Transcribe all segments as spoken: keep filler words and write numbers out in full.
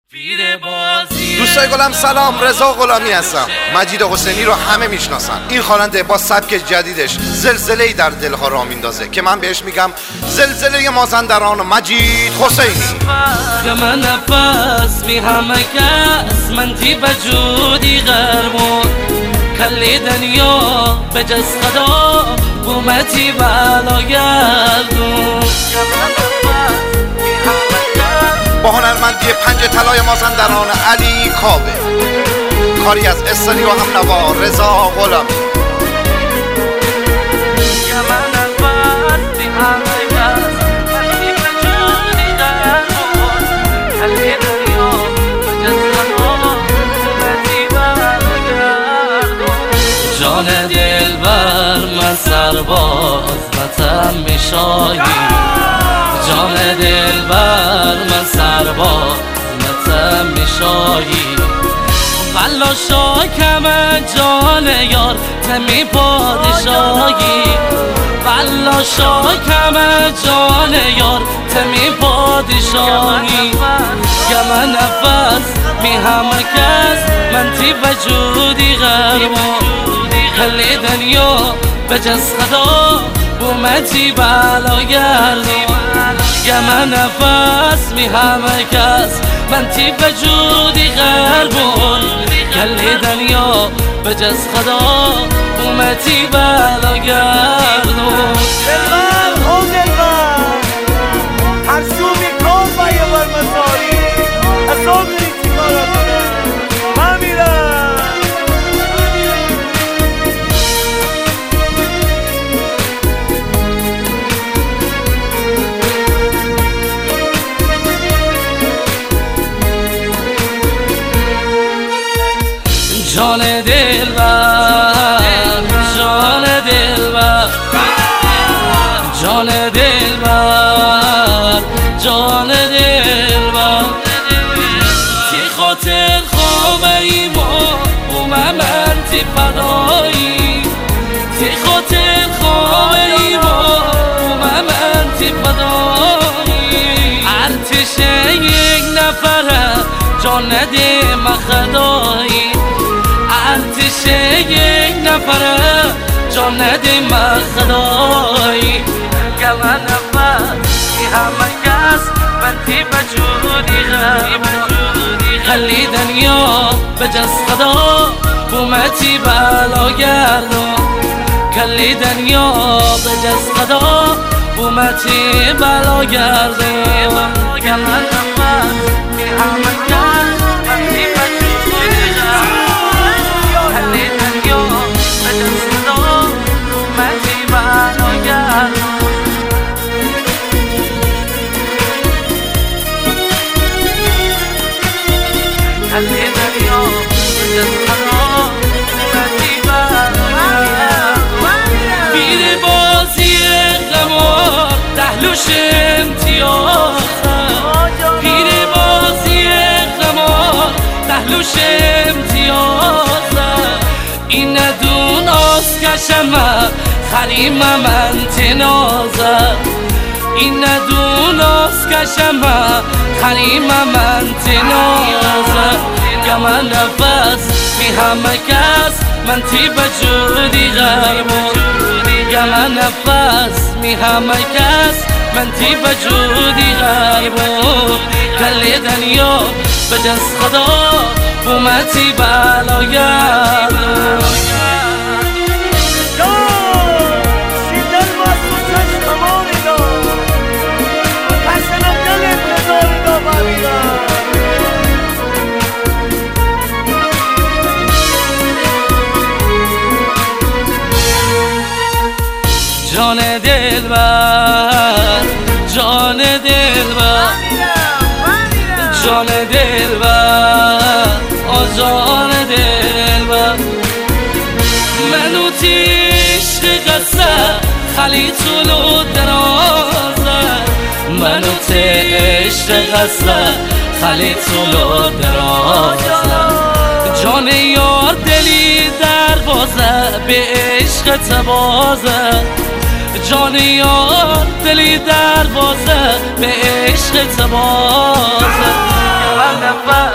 دوستای گلم سلام، رضا غلامی هستم. مجید حسینی رو همه میشناسن. این خواننده با سبک جدیدش زلزله‌ای در دلها را میندازه که من بهش میگم زلزله مازندران مجید حسینی. من نفس می همه کس من تی بجودی غرمون کلی دنیا به جز خدا بومتی بلا گردون. با هنرمندی پنج طلای مازندران علی کاوه، کاری از استنی و هم نوا رضا غلامی. جان دلبر من سرباز وطن میشایی، جان دلبر من سرباز وطن میشایی. والا شاکم جان یار تمی پادشاهی، والا شاکم جان یار تمی پادشاهی. گم نفس می همه کس من تی وجودی غرمون کلی دنیا به جز خدا بومتی بلا گردون. گم نفس می همه کس من تی وجودی غربون کلی دنیا به جز خدا بومتی بلا گردون. دلبر او دلبر هر سو می کن با یه بر مساری اصاب داری چی کارا کنه من میرم. جان دلبر جان دلبر جان دلبر جان دلبر تی خاطر خوابه ای ما بوم من تی فدایی، تی خاطر خوابه ای ما بوم من تی فدایی. ارتش یک نفره جان نده مخدایی، ارتش یک نفره جان نده مخدایی. گم نفس می همه کس من تی بجودی غرمون خلی دنیا به جز خدا بومتی بلا گردون کلی دنیا به جز خدا بومتی بلا گردون. گم نفس می همه کس من تی بجودی غرمون کلی دنیا به جز خدا بومتی بلا گردون. کلی دنیا به جز خدا بومتی بلا گردون. پیر بازی قمار دهلوش امتیاز، پیر بازی قمار دهلوش امتیاز. این ندون آسکشم خریم من تنازه، این ندون آسکشم خریم من تنازه. گم نفس می همه کس من تی بجودی غرمون، گم نفس می همه کس من تی بجودی غربون کلی دنیا به جز خدا بومتی بلا گردون. جان دلبر جان دلبر جان دلبر آ جان دلبر. منو تیشت قصه خلی طولو درازه، منو تیشت قصه خلی طولو درازه. جان یار دلی در بازه به عشق تبازه، جان یار دلی در بازه به عشق تبازه. نفس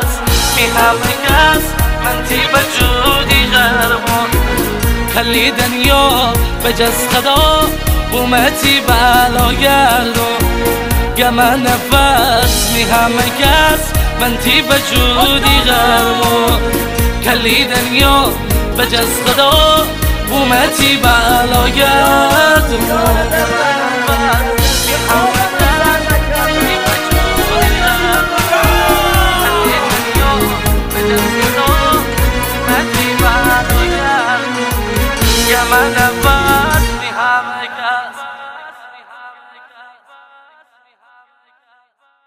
همه کس من تی بجودی غربان کلی دنیا بجز خدا بومتی بلا گردان گم نفس می همه کس من تی بجودی غربان کلی دنیا بجز خدا بومتی بلا گردان